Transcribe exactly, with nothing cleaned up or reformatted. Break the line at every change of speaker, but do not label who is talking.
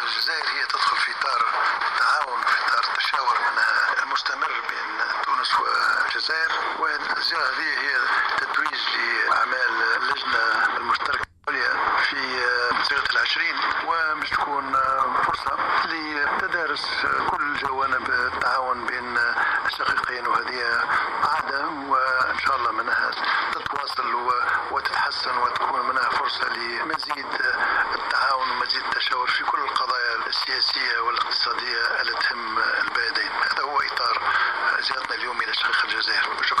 الجزائر هي تدخل في إطار تعاون، في إطار تشاور منها المستمر بين تونس والجزائر، وهذه هي تتويج لأعمال اللجنة المشتركة في صيغة العشرين، ومش تكون فرصة لتدارس كل جوانب التعاون بين الشقيقين، وهذه عادة وإن شاء الله منها تتواصل وتتحسن وتكون منها فرصة لمزيد التعاون ومزيد التشاور في كل القضايا السياسية والاقتصادية التي تهم البلدين. هذا هو إطار زيارتنا اليوم إلى الشقيقة الجزائر. شكرا.